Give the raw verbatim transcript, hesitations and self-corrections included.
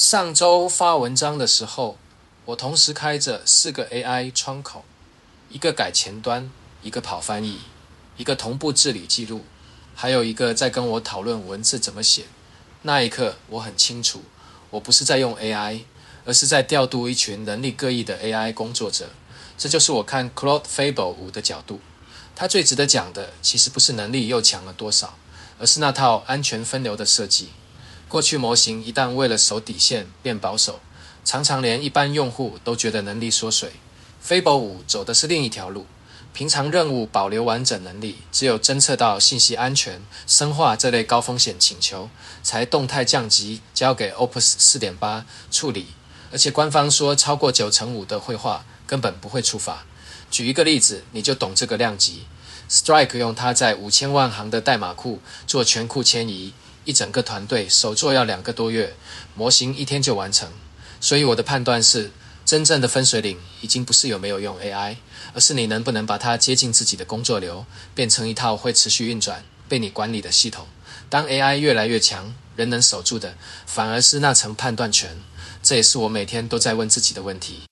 上周发文章的时候，我同时开着四个 A I 窗口，一个改前端，一个跑翻译，一个同步治理记录，还有一个在跟我讨论文字怎么写。那一刻我很清楚，我不是在用 A I， 而是在调度一群能力各异的 A I 工作者。这就是我看 Claude Fable 五的角度。它最值得讲的其实不是能力又强了多少，而是那套安全分流的设计。过去模型一旦为了守底线变保守，常常连一般用户都觉得能力缩水。Fable 五走的是另一条路，平常任务保留完整能力，只有侦测到信息安全、深化这类高风险请求，才动态降级交给 Opus 四点八 处理。而且官方说超过九成五的绘画根本不会触发。举一个例子，你就懂这个量级。Strike 用它在五千万行的代码库做全库迁移，一整个团队手做要两个多月，模型一天就完成。所以我的判断是，真正的分水岭已经不是有没有用 A I， 而是你能不能把它接近自己的工作流，变成一套会持续运转、被你管理的系统。当 A I 越来越强，人能守住的反而是那层判断权。这也是我每天都在问自己的问题。